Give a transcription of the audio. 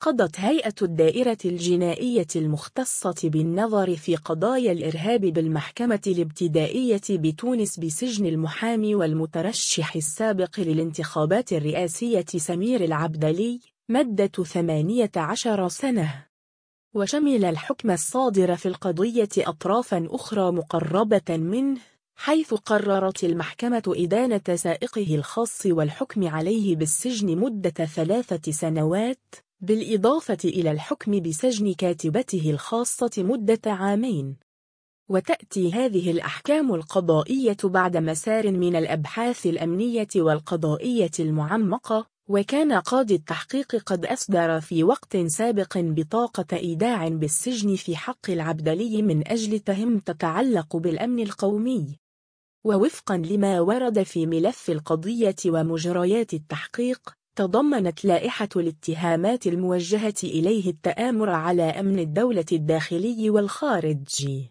قضت هيئة الدائرة الجنائية المختصة بالنظر في قضايا الإرهاب بالمحكمة الابتدائية بتونس بسجن المحامي والمترشح السابق للانتخابات الرئاسية سمير العبدلي مدة 18 سنة. وشمل الحكم الصادر في القضية أطرافا أخرى مقربة منه، حيث قررت المحكمة إدانة سائقه الخاص والحكم عليه بالسجن مدة 3 سنوات، بالإضافة إلى الحكم بسجن كاتبته الخاصة مدة 2 عام. وتأتي هذه الأحكام القضائية بعد مسار من الأبحاث الأمنية والقضائية المعمقة، وكان قاضي التحقيق قد أصدر في وقت سابق بطاقة إيداع بالسجن في حق العبدلي من أجل تهم تتعلق بالأمن القومي. ووفقا لما ورد في ملف القضية ومجريات التحقيق، تضمنت لائحة الاتهامات الموجهة إليه التآمر على أمن الدولة الداخلي والخارجي.